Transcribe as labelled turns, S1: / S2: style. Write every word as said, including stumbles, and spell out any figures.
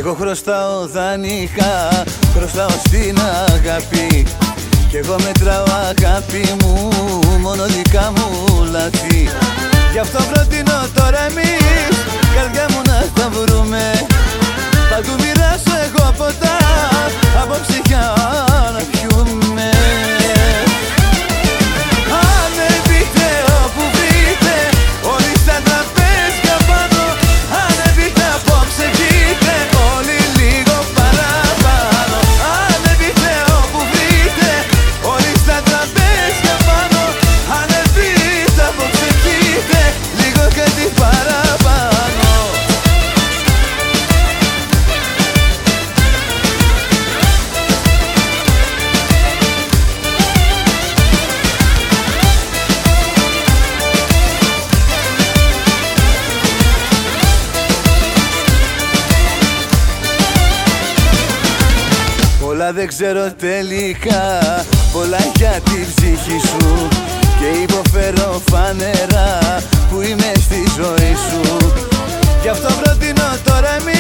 S1: εγώ χρωστάω δανεικά, χρωστάω στην αγάπη. Κι εγώ μετράω αγάπη μου, μόνο δικά μου λάθη. Γι' αυτό προτείνω τώρα εμείς, καρδιά μου να τα βρούμε. Θα του μοιράσω εγώ ποτά, απόψε για να πιούμε. Ανεβείτε όπου βρείτε, όλοι στα τραπέζια πάνω. Ανεβείτε απόψε βγείτε, όλοι λίγο παραπάνω. Ανεβείτε όπου βρείτε, όλοι στα τραπέζια πάνω. Ανεβείτε απόψε βγείτε, λίγο κάτι παραπάνω. Πολλά δεν ξέρω τελικά, πολλά για την ψυχή σου. Και υποφέρω φανερά που είμαι στη ζωή σου. Γι' αυτό προτείνω τώρα εμείς,